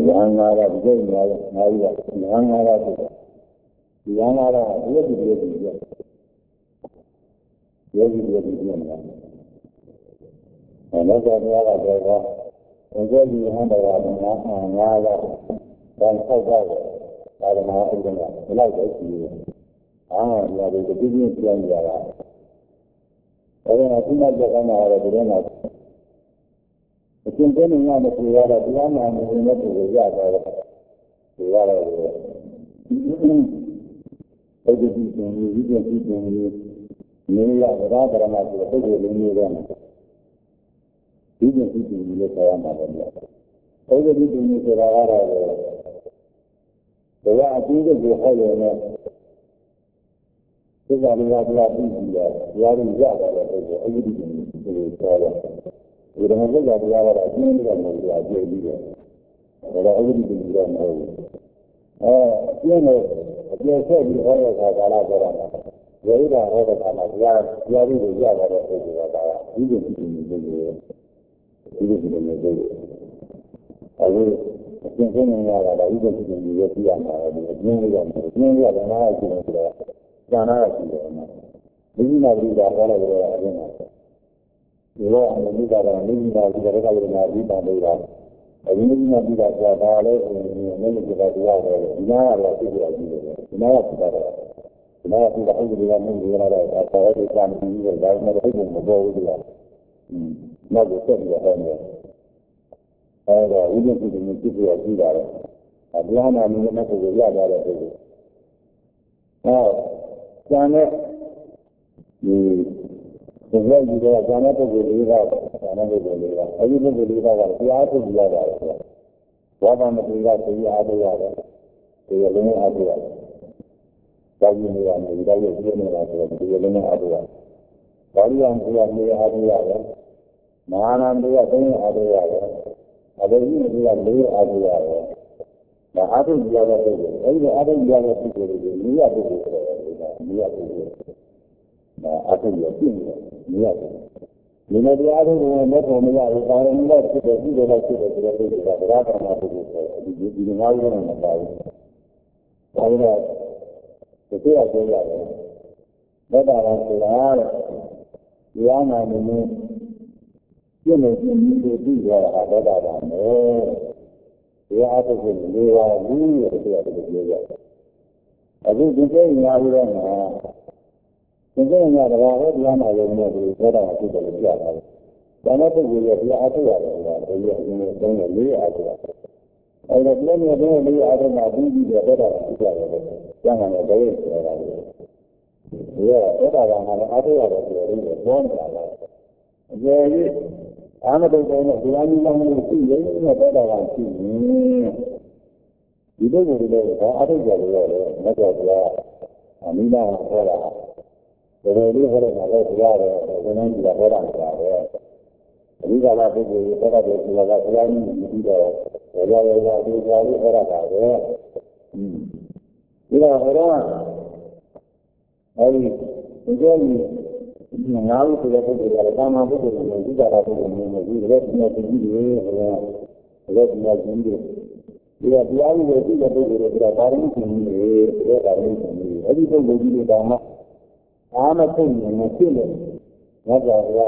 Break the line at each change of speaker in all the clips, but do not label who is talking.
Yangara, Yangara, Yangara, and that's what we are and then you hand around and then take over. I don't know, like it. Yeah, there's a big influence there. And then I think that's what I'm out of the dinner. The continuing on the Piara, the one and the next is the other. Education, you can teach me. Maybe I would rather than I would take it in your own. You can teach me the Sayama. Over the things that are the way I think of the whole this is what we are doing. We are in Java, everything is we don't have that we are at the end of the idea. But everything is done. You know, if you say you always have a lot of very bad all the time. We are really Java, you can I will continue that I even in the European living out of that one of the you know, and the new that I'm living out of the regular in our deep and later. I didn't know that Valley and many of the water. Now I think I do. Now I think the whole of the movie I saw every time you were right now, I didn't go with you. Not the same as we didn't see the people of Judah. And beyond our movement of the Yada. Now, Janet, the way you go, Janet will leave out, another will leave out. Everything will leave out, the art of the Yada. What on the Yada, the Yada, the Yelena Adua. That you may have made, that is the Yelena Adua. Barian, the Adua, Manan, the Adua. Other you are lay Adua. The other Yada, every other Yada people, you are the I think you're seeing it. You know, the other one, not only I am not to the people like the rather not to do the now on the body. I know the day of the other. But I want to add, the honor of the moon. You know, you need to be there. I got that on there. The other thing, they are really at the I think the day now we don't know. The day now the water, the honor of the moon is better than people in the other. Then I think we are the other one. We are the other. I have plenty of the other things that are better than the other. Young and the day. Yeah, better than the other one. Very another thing of the animal who see a better one. You don't know other than not of the Amina Hora. The lady had a water, the name of the Hora. These are not people who are you know, I again, now to the Alabama, these are we are the only way to the everything will be done. I'm a thing and a feeling. Not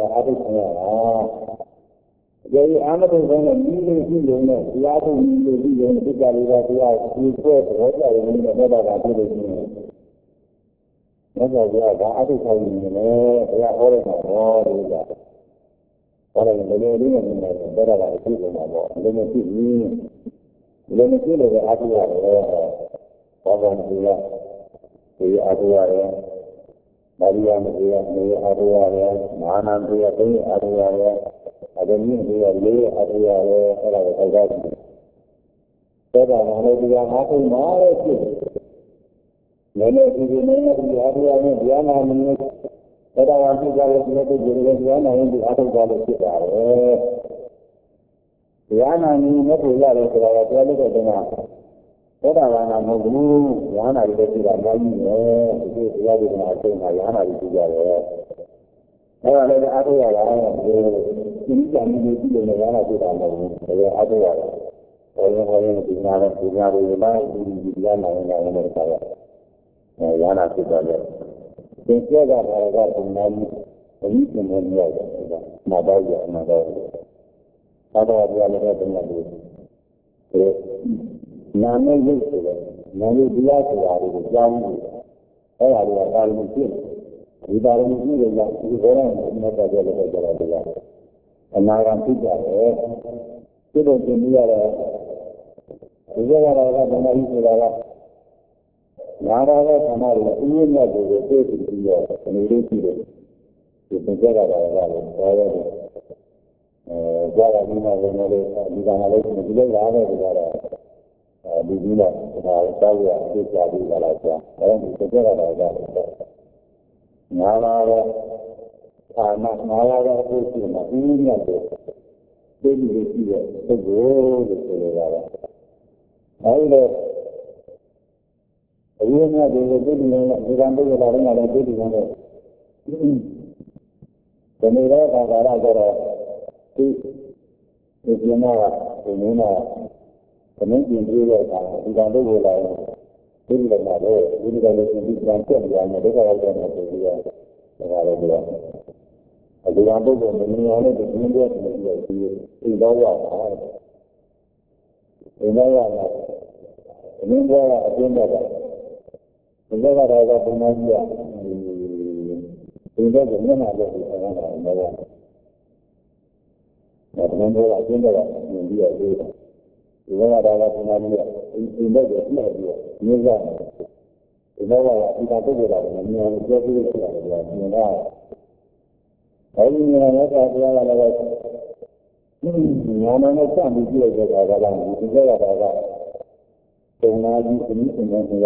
very amateur when a meeting the other meeting the Galilea, you put the better than that's why we are advertising in they are all in that. What are the lady and better than people now? Let me see the Adua, the Adua, Maria, the Adua, Manan, the Adua, I mean, we are lay Adua, better than we are happy now. Many of you know the Diana, but I want to go to the and the other quality. Diana, you know, we are a little what I want to know, Yana is a Yana, Yana is together. I let the other you can be in the Yana to the other. Orang-orang di mana punya rumah di mana yang mereka yang nak kita lihat. Sehingga mereka punya ini semuanya ada ya. Ada dia mereka punya itu. Nama itu nama dia tu jauh. Ada kalau mungkin di dalam ini di orang mereka jalan dia. Anak tidak itu dunia juga ada nama itu ada. Naraga kemarin ini ada itu dia sendiri itu. Itu juga ada. Jalan ini ada di dalam itu juga ada. Di sini tahu ya itu jadi alasan. Orang itu juga ada. Naraga itu ini ada. Jadi dia itu ada. Ayo ini ada di dalam orang ada di mana. Kemudian kalau ada di mana kemudian dia di dalam orang ini ada ini kalau di dalam yang ada kalau dia kalau dia di dalam ini ada di India di bawah ini ada Ini ada pengajian. Ini jangan ada di sana. Jangan ada India itu. Ini ada pengajian. Ini jadi dia. Ini kan. Ini kita tu berada. Ini jadi dia. Ini ini ada. Ini macam dia ada dalam. Ini ada. Pengajian ini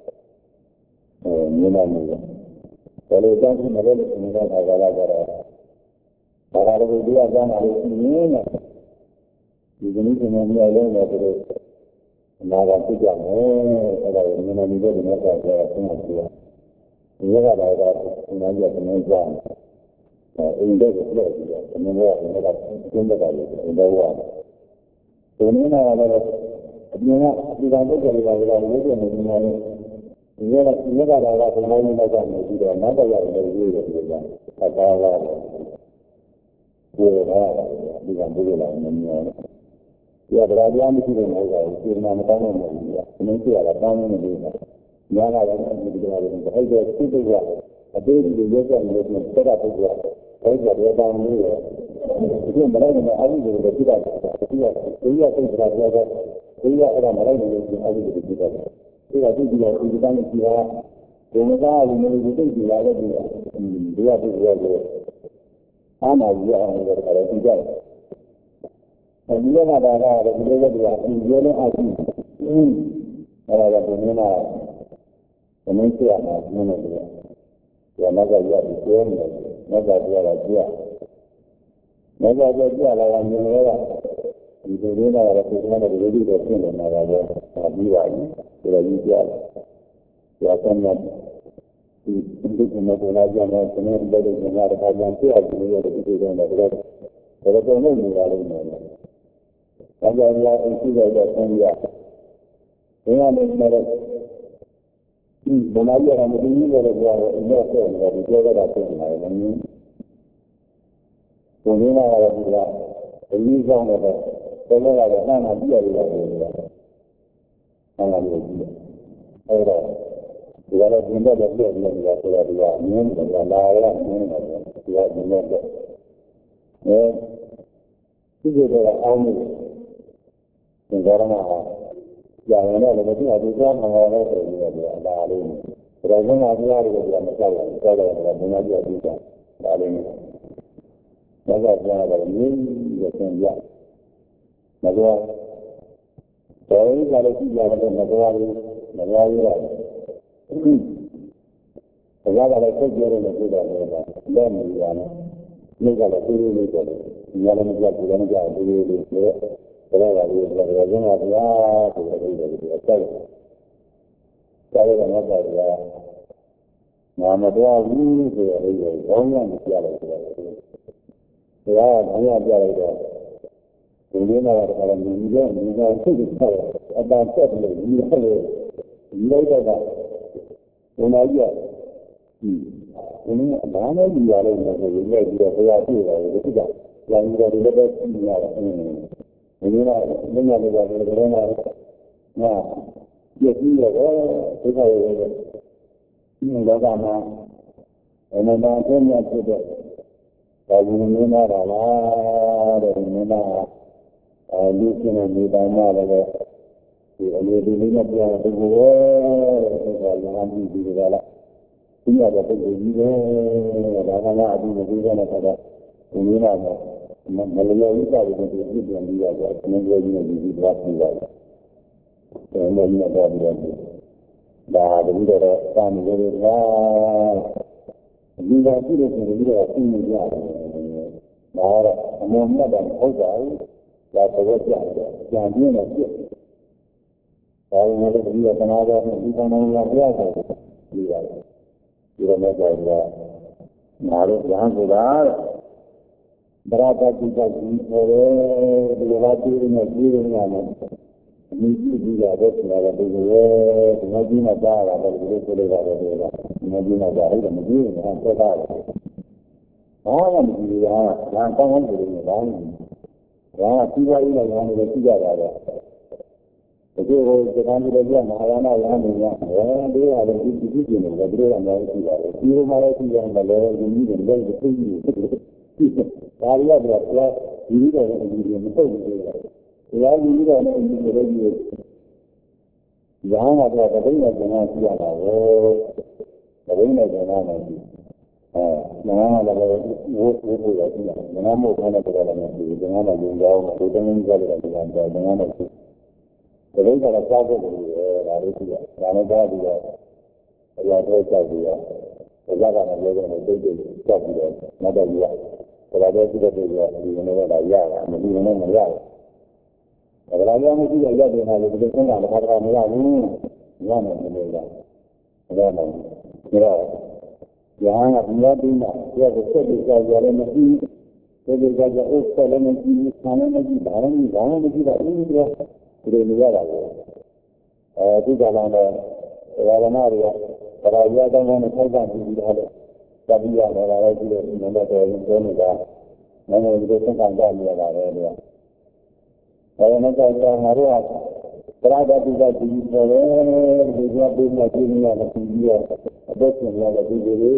Minamnya. Kalau jangan malah minat agak-agak. Kalau dia jangan ada ini, ini minamnya ada terus. Naga tidak kalau minamnya dengan saya semua dia. Dia ada minamnya dengan jangan. Ini dia dia. Semua mereka semua kali. Ini dia. Ini ada. Dia tidak ada kalau minamnya Ini ada pemain macam ni dia nak ada yang dia ada lah. Dia boleh lah ni. Dia berada di sini juga. Dia nak tahu ni. Ini dia ada tahu ni dia. Dia ada yang dia ada. Ada itu dia. Ada dia yang dia tidak tahu. Ada dia tahu ni. Itu malah ni ada dia tidak. Dia berada. Dia ada malah ni ada dia tidak. Dia tu dia kita ni dia. Dia ni dia ada dia. Dia tu dia. Anak dia ada dia. Dia ada dia. Dia ni ada. Ada dia. Ini siapa? Mana dia? Dia naga dia dia. Naga dia dia. Naga dia lah yang dia. Itu dia ada semua ada jadi dia pun naga dia. Dia sudah dijual. Ya kan untuk mengajar anak sebenarnya dari negara bagian tiada dunia itu yang ada. Kalau kita ni ada ni. Kalau dia itu ada semua. Ini ada. Mengajar anak ini ada ini ada dia ada apa ni. Kemudian ada dia. Ini jangan ada. Kalau ada mana dia ada. Anak dia. Ada. Kalau benda dia dia sudah dia ni dia layak ni dia benda. Itu dia awal. Sekarang yang ada lagi ada yang ada dia ada alim. Kerana ada dia masalah. Kalau ada benda dia bisa alim. Maka dia ada ni dia senja. Maka kalau kita ada negara Kalau ada kerja yang sudah ada, dan ni kalau dulu ni kalau jalan jalan dulu kalau ada jalan kalau ada dia nama dia ini dia orang yang dia ya hanya dia ဒီလိုနဲ့တော့လည်းဒီလိုမျိုးစိတ်ဆောက်အတန်တက်လို့ဒီလိုလေဒီလိုတော့ဘုရားကြီးကဒီနေ့ဘာနဲ့ဒီရလို့လဲဆိုရင်လည်းဒီတော့ဘုရားပြည့်တယ်ဒီကလောင်တော်ဒီလိုပဲပြရတာဒီနေ့ကမင်းများတွေကလည်းဘယ်နဲ့ငါပြည့်ပြီးတော့ဒုက္ခရဲ့ဒီလောကမှာအနန္တအကျဉ်းများဖြစ်တဲ့ဒါကြီးမင်းသားပါလားတဲ့မင်းသားလူရှင်နဲ့နေတိုင်းမှာလည်းဒီအလေးလေးနဲ့ပြောတဲ့ပုဂ္ဂိုလ်ပဲဒါကရဟန်းကြီးဒီကလာဒီရတဲ့ပုဂ္ဂိုလ်ကြီးပဲဒါကလည်းအတူတူပဲနဲ့ဆက်တော့ဒီမင်းသားကမလျော်ဥစ္စာတွေကိုပြည့်ပြန်ပြီးတော့ကျွန်တော်တို့ကြီးနဲ့ဒီသွားပြပါတယ်အဲ့လိုမျိုးတော့ပြီးတော့ဒါတတိတော့စာမလို့လားဒီကကြည့်လို့ရှိရင်ဒီတော့သိနေရတယ်ဒါတော့အမှန်မှတ်တယ်ဟုတ်ပါဘူးဒါတော့ကြားတယ်ကြံပြင်းတော့ပြည့်ဒါပေမဲ့ဒီကသနာတော်ဒီကံတော်ကပြရတယ်ဒီရတယ်ဒီတော့လည်းကြောက်တာငါတို့ညာဆိုတာဗရာတတိကကြီးဆိုရဲဒီလိုကြည့်နေကြည့်နေရတယ်ဒီကြည့်ပြီးတော့ဆိုတာကဒီလိုဒီမကြီးနဲ့ကြားရတာဒီလိုဆိုလိုက်တာပဲဒီမကြီးနဲ့ကြားရတယ်မကြီးနဲ့ဆက်တာဘာမှမကြည့်ရဘူးဒါကောင်းကောင်းကြည့်နေတယ်ဒါကပြီးပါပြီလားညာနေကြည့်ကြတာပဲဒီကိုစကားမျိုးတွေမဟာယာနရဟန်းတွေအဲဒီဟာလည်းဒီကြည့်နေတယ်ဒီလိုအများကြီးကြည့်ရတယ်ဒီလိုမှလည်းကြည့်ရတယ်လည်းဒီနည်းတွေလည်းသိနေတယ်ဒါရီကတော့ဒီလိုတော့ဒီလိုမဟုတ်ဘူးတရားကြီးတော့လည်းဒီလိုကြီးရဟန်းကတော့တပိနဲ့ကျန်တာကြည့်ရတာပဲတပိနဲ့ကျန်တာလည်းငါကလည်းဝိုးဖို့ရကြည့်ရတယ်ငါမို့ခေါင်းနဲ့ကြတယ်လည်းဒီငါကလည်းယုံကြအောင်ဒီတမင်းကြတယ်လည်းဒီကံကြတယ်ငါလည်းတပိကတော့ကြောက်ဖို့လိုတယ်ဒါလေးကြည့်ရဒါနဲ့ကြားပြီးတော့အရာတော့ကြောက်ပြီးတော့ဒါကလည်းလည်းတိတ်တိတ်ကြောက်ပြီးတော့နောက်တော့ရဒါတော့ဒီလိုဒီနေ့ကရတာမဒီနေ့မရဘူးဒါကြောင့်မရှိရရတယ်ဟာလေဒီလိုစဉ်းစားတာတော့မရဘူးရမယ်မလို့လားရမယ်ဒါတော့ယဟန်ကဘုရားပြီးမှဒီကဆက်ပြီးကြောက်ရလည်းမရှိဘူးဒီကကြောက်ဥစ္စာလည်းမရှိဘူးဆံလည်းမရှိဘာလည်းမရှိတာဦးဒီလိုနေရတာပဲဒီကလာတော့ဝါဒနာတွေကဗရာရတောင်းတဲ့ထိုက်တာပြီးတော့လည်းတပိရလာလည်းကြည့်လို့နည်းတော့ပြောနေတာနည်းနည်းဒီလိုသင်္ကန်းကြရတာပဲလေဒါနဲ့ကြောင့်ငါတို့ကသရဂတိကဒီဆိုရဲဒီကပြီးမှပြင်းရတယ်ပြီးတော့အသက်ရှင်ရတဲ့ဒီလို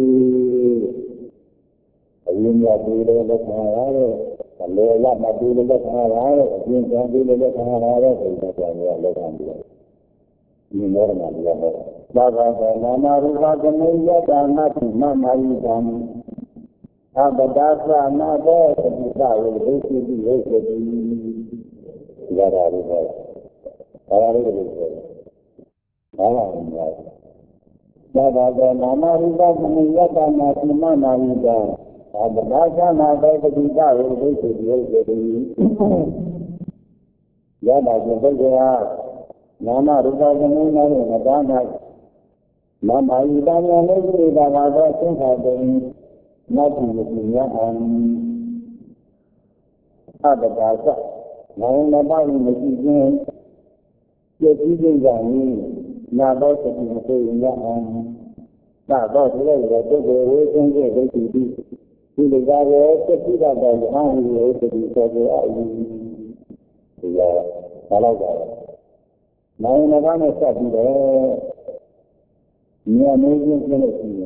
အရင်ကပြီးတော့လက်ခံရတယ်အလေရမပြီးလို့လက်ခံရတယ်အပြင်ကပြီးလို့လက်ခံရတယ်ဆိုတော့ကြောင့်လက်ခံပြီးတော့ဒီမောရဏဒီကတော့သာသာနာမရူပကမေယတာနာတိမမာယိတံအပဒါသနာဘောသတိဝိဒိသိတိဝိသတိရတာလို့ပြောတာ။ဒါလေးတွေပြောတယ်။ဘာမှမပြောဘူး။သာသာနာမရူပကမေယတာနာတိမမာယိတံအပဒါသနာဘောသတိဝိဒိသိတိဝိသတိရတာကျင့်တဲ့ကနာမရူပကမေယနာရဲ့မတားနာမမာယိတံနဲ့နေကြတာကတော့သင်္ခါတုံနတ်ပြည်ပြည်ရအောင်အပဒါသနောင်နာမမရှိခြင်းပြည့်စည်ခြင်းကြောင့်နာတော့သတိမသိရအောင်သာတော့ဒီလိုတော့ပုဂ္ဂိုလ်ဝိသင်္ကေဒိဋ္ဌိဒီလိုကလည်းသတိရတဲ့ဉာဏ်ဝိသတိဆိုတဲ့အယူဒီကဘာလို့ကြလဲနောင်နာနဲ့ဆက်ပြီးတော့ဉာဏ်နေခြင်းဖြစ်လို့ရှိ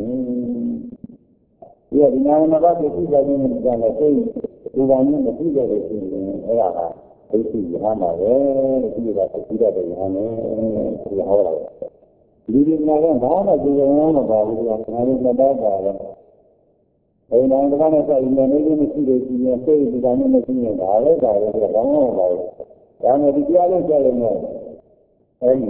ရင်ဒီနောင်နာကသိကြခြင်းနဲ့ကြတယ်သိဒီကံနဲ့မသိကြလို့ရှိရင်အဲ့ဒါကဒိဋ္ဌိရဟန်းပါပဲဒီကသိတတ်တဲ့ရဟန်းနဲ့ဒီဟောတာဒီဒီမှာကဘာမှကြည့်ရအောင်မပါဘူးကငါတို့မတော်ပါဘူးဘယ်နိုင်ကနဲ့စိုက်နေနေမရှိလို့ရှိရင်သိဒီကံနဲ့မရှိရင်ဒါလည်းဒါလည်းဘာမှမပါဘူးဒါနဲ့ဒီကြားလို့ကြားရင်တော့အဲဒီ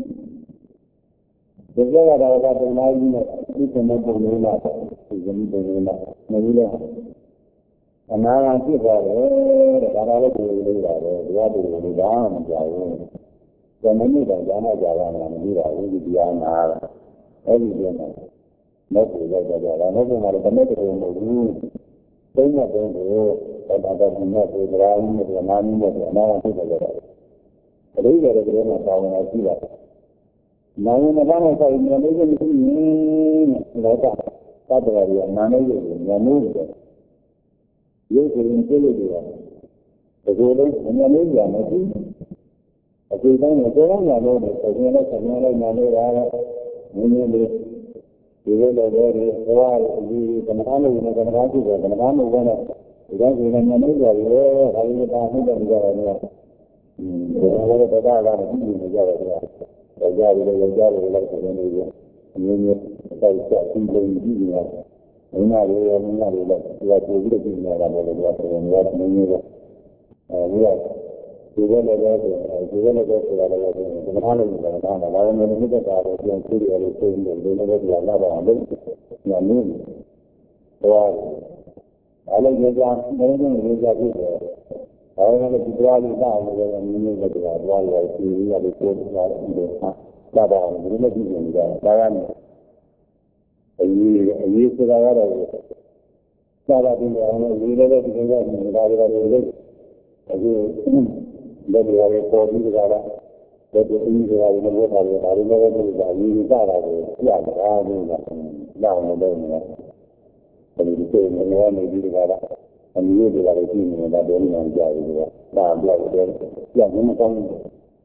ဒီကြရတာကတနာကြီးနဲ့ဒီကနေ့ပုံလေးလာဒီကနေ့ပုံလေးလာမလို့လဲအနာဂတ်ဖြစ်သွားတယ်တဲ့ဒါလည်းဒီလိုလေးပါပဲဒီကဒီလိုဒါမှမကြောက်ဘူးဇမနိတောင်ဈာနာကြပါလားမသိပါဘူးဒီတရားနာအဲ့ဒီပြန်တော့မဟုတ်ဘူးလောက်ကြတာမဟုတ်ဘူးမှာတော့တမက်တော်မဟုတ်ဘူးသုံးတဲ့တုန်းကိုဘာသာတော်နဲ့ဒီတရားကြီးနဲ့နာမည်နဲ့အနာဂတ်ဖြစ်တယ်အလေးရတယ်ကလေးမှာပါဝင်လာရှိတာနာမည်နဲ့ဘာနဲ့ဆိုင်နေလဲမရှိဘူးလောကသတ္တဝါတွေကနာမည်ကိုညာမိုးတယ်ရုပ်ကိုယ်ပြည့်လို့ရတယ်ဒီလိုလုံးညာမိုးရမရှိအကျိုးတိုင်းတော့ညာမိုးတယ်ဆိုရင်လည်းဆံရလိုက်ညာမိုးတာနည်းနည်းလေးဒီလိုလိုတွေဘဝဒီကမ္ဘာလို့နဲ့ကမ္ဘာရှိတယ်ကမ္ဘာလို့လည်းဒီတိုင်းဒီနေ့ညာမိုးရတယ်ဒါလည်းပါမှုတယ်ကြရတယ်ဒီလိုလိုတရားကလည်းကြည့်နေကြတယ်ယောက်ျားတွေလည်းယောက်ျားတွေလိုက်ဆိုနေတယ်အမျိုးမျိုးတိုက်ချက်ပြီးလို့ကြည့်နေတာမိန်းမတွေရောမိန်းမတွေလည်းသူကကြည့်ပြီးကြည့်နေတာလည်းလည်းပြောတယ်မျိုးမျိုးပဲဒီကဒီလိုလည်းပဲဒီလိုလည်းပဲဆိုတာလည်းဒီမှာလည်းဒီမှာဒါလည်းမျိုးမြတ်တာကိုပြန်ကြည့်ရလို့ဆိုရင်ဒီလိုလည်းဒီလာတော့လို့ညာနည်းတော့အဲ့လိုကြောင့်မင်းတို့ရေးကြည့်တယ်ဒါပေမဲ့ဒီတရားလေးတောင်းလို့လည်းနည်းနည်းပဲတရားသွားရပြီးရပြီးပို့လာတယ်ဒီဟာသာပါအောင်ဒီလိုကြည့်နေတာဒါကလည်းအရေးဆိုတာကတော့သာပါပြီးတော့ဒီလိုလည်းဒီလိုလည်းဒါတွေလည်းလုပ်အခုလက်တွေလည်းပေါ်ပြီးကြတာလက်တွေအင်းတွေလည်းမဟုတ်ပါဘူးဒါတွေလည်းဒီကအရေးကြီးတာကိုပြတာလို့လောင်းလို့နေတာဒီလိုမျိုးနေပြီးကြတာအမျိုးတွေကလည်းကြည့်နေတာတော့နေကြတယ်ကွာဒါပြောက်တယ်ပြတ်မကောင်းဘူး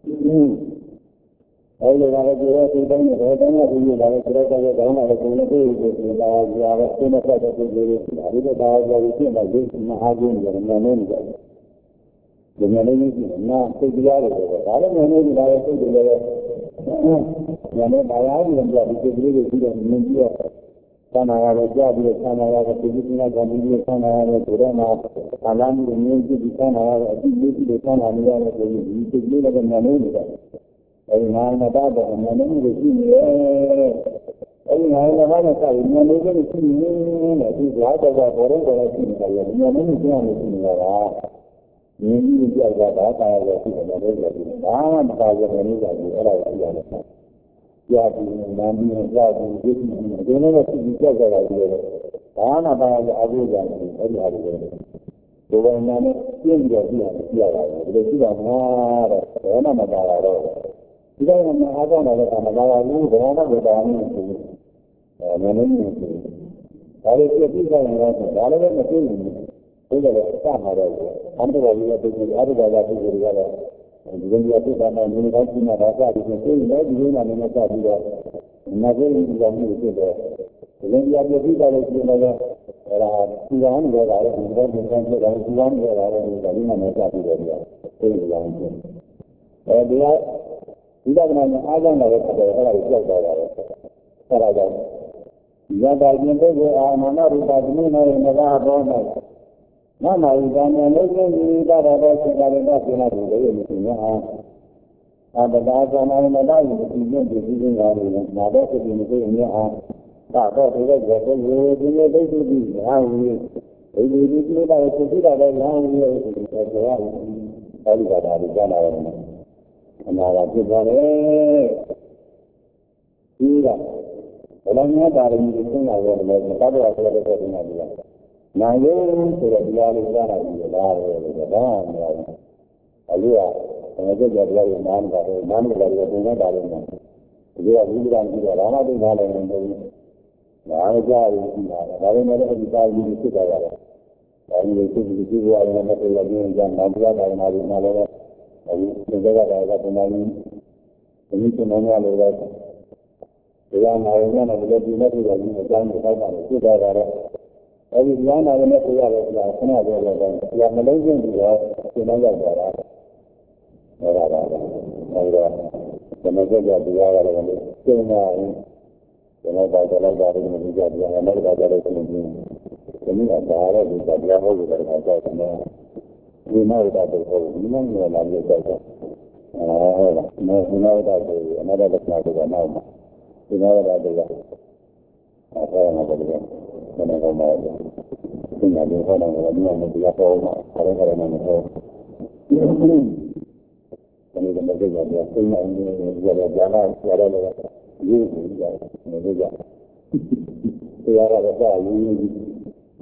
အဲဒီကလည်းဒီလိုဒီတိုင်းနဲ့ဒီတိုင်းနဲ့ဒီလိုလည်းကြိုက်တဲ့ကောင်းတာလည်းကိုယ်လည်းသိပြီးဒါကြာတော့သိနေတတ်တဲ့သူတွေဒါတွေတော့ဒါကြောင့်ဖြစ်နေတယ်မဟာကြီးနေတယ်နည်းနည်းနေတယ်ဒီနည်းလေးကြီးနာသိတရားတွေဒါလည်းနည်းနည်းဒါလည်းသိတယ်လည်းညနေပါရအောင်လည်းဒီကိစ္စလေးကိုကြည့်တော့မြင်ပြီးတော့သံဃာရောကြားပြီးသံဃာရောပြည်သူများကပြီးသံဃာရောဆိုတော့မှအလားတူမြင်ကြည့်ပြီးသံဃာရောအကြည့်ပြီးသံဃာနေရတယ်ဆိုရင်ဒီကိစ္စလေးလည်းနည်းနည်းနေတယ်အဲဒီငါးနှစ်ပါးတော့နည်းနည်းလေးရှိနေတယ်အဲဒီငါးနှစ်ပါးနဲ့ဆက်ပြီးနည်းနည်းလေးရှိနေတယ်ဒီကြားတော့ဘောလုံးတော်ရှိနေတယ်နည်းနည်းလေးပြောင်းနေနေတာကမြင်ကြည့်ကြောက်တာတာရောရှိတယ်လည်းကြည့်ဘာမှမပါရမနေကြဘူးအဲ့ဒါကိုကြည့်ရတယ်ကြာပြီးနာမည်ကြောက်ပြီးဒီလိုနဲ့သိပြီးကြောက်ကြတာဒီလိုဘာမှပါရအဘိဓမ္မာအဲ့ဒီဟာတွေဒီဘဝနာနဲ့ပြင်းပြီးတော့ကြည့်ရတယ်ဒီလိုကြည့်တာမှာတော့ဘယ်မှမပါတော့ဒီတိုင်းမှာအားကောင်းတယ်ကမပါဘူးဘယ်မှမပါဘူးနည်းနည်းလေးဒါလေးပြည့်ပြီးကြရင်တော့ဒါလည်းမသိဘူးဒီလိုလည်းစမှာတော့အန္တရာယ်ကြီးတဲ့ပုဂ္ဂိုလ်အရိဒါကပုဂ္ဂိုလ်တွေကတော့ဒီလိုမျိုးသိတာနဲ့ဒီလိုတိုင်းကြည့်နေတာစပြီးသိနေတယ်ဒီလိုနဲ့လည်းစပြီးတော့ငါသိနေကြမှုဖြစ်တယ်ဒီလိုပြပြပြီးတာလည်းရှိနေတယ်အဲ့ဒါဒီကောင်းနေတာလည်းဒီလိုမျိုးဖြစ်တယ်ဒီကောင်းနေတာလည်းဒီလိုနဲ့စပြီးတော့သိနေကြတယ်အဲဒီကဒီကနေ့အားကောင်းတယ်ဆိုတော့အဲ့ဒါကိုကြောက်သွားတယ်အဲ့ဒါကြောင့်ယတခြင်းပုဂ္ဂိုလ်အာမနရူပသမိနဲ့ငါတော်၌မမယကံနဲ့လုံးလုံးဒီတာတော်စိတ်ကလည်းသိနေတယ်လို့မရှိညာအာတတာသနာမတော်ဒီပြည့်ဒီပြင်းကားလို့နာတော့စိတ်မရှိညာအာတော့ဒီလိုကြောက်လို့ဒီလိုသိသိပြီးဟာဝီဒီလိုတော့သိသိတာလည်းဟာဝီရဲ့ဆိုတော့အဲဒီကတာဒီကြားလာတယ်အနာကဖြစ်သွားတယ်ဒီကဘယ်လိုများတာရင်းကိုသိလာရတယ်လဲသတ္တဝါဆိုတဲ့ပုံစံမျိုးနာယုံဆိုတဲ့တရားလေးကြားလာပြီးလားပဲလို့ဒါမှမဟုတ်ဘူးအလို့ကငါကြည့်ကြတရားကိုနားမတာတော့နားမတာတော့သင်္ကတာလို့နော်ဒီကဝိပဿနာကြည့်တော့ဒါမှသိနားလည်းမဟုတ်ဘူးနားကြားရည်နာဒါပေမဲ့ဒီတာကြီးကိုဖြစ်သွားရတယ်ဒါကြီးကိုသိပြီးကြည့်ရရင်လည်းတရားကြီးကနာမကြားတာနားလည်းနားလည်းအဲဒီသင်္ကတာကတနာကြီးဒီနေ့ကျွန်တော်များလို့ပဲဒီကနာရီနဲ့လည်းဒီနေ့ပြည်တော်ကြီးအကြောင်းကိုဟောတာကိုသိကြတာတော့အဲဒီဉာဏ်နာရီနဲ့သိရတယ်ဆိုတာခဏပြောတော့ဒီကမလုံးချင်းပြီးတော့သင်တော့ရောက်သွားတာဟောတာပါအဲဒီတော့ဓမ္မစကြာတရားရတယ်လို့သိနေရင်ဓမ္မပါဒလိုက်တာလည်းမကြည့်ကြဘူး။အမေရိကန်လည်းသိနေပြီ။ဒီနေ့ကဒါလည်းဒီတရားဟောလို့လည်းကြောက်တယ်။ဒီနောက်တော့တော့ဒီနေ့ကလာပြီးကြောက်တယ်။ဟုတ်လား။ဒီနောက်တော့အနာဂတ်ကနောက်မှာဒီနောက်တော့အဲ့ဒါမှာတော့ဘယ်နဲ့ကောင်းပါ့လဲဒီနေ့ဒီဟောတော့ဒီနေ့တရားပေါ်မှာခရခရနဲ့ဟောဒီကနေ့မကြည့်ကြဘူးစိတ်နဲ့ရရကြလာရရလည်းရေးကြည့်ကြနေကြတရားကတော့စာရင်း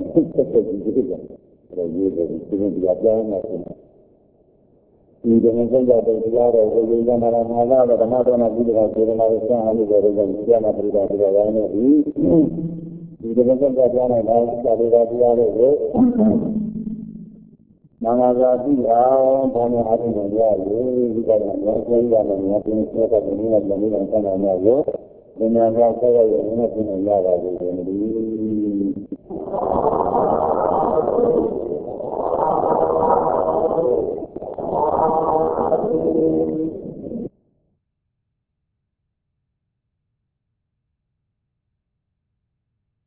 ဆက်ပြီးဒီကလည်းရေးတယ်ဒီနေ့ဒီအကြောင်းနဲ့ဒီကနေ့ကြောက်တဲ့တရားတော်ကိုယဉ်နာလာမှာလာတော့ဓမ္မတော်နာပြုတဲ့စေတနာကိုစံအားလို့ပြောတယ်ဒီကျမ်းမှာပြတာပြတာရိုင်းနေပြီဒီကနေ့ကြောက်တဲ့နဲ့လာစာတွေကတရားတွေကိုနာမသာသိအောင်ဘာမှအားထုတ်နေရလို့ဒီကနေ့ရောကျေးရမယ်ငါပြင်ဆက်တဲ့ဒီနေ့လည်းလည်းဆန္ဒများရောဉာဏ်ကဆက်ရရင်လည်းပြင်ရပါလိမ့်မယ်